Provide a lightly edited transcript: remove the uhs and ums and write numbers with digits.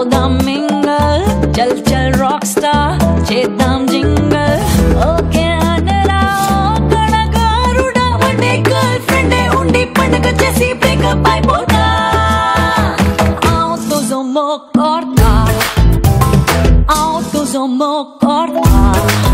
అవుదాం మింగల్ చల్ చల్ రాక్ స్టార్ చేద్దాం జింగల్ ఓకే అనరా కళాకారుడా వన్డే గర్ల్ ఫ్రెండే ఉండి పండగ చేసి బ్రేకప్ అయిపోతా autos homo corta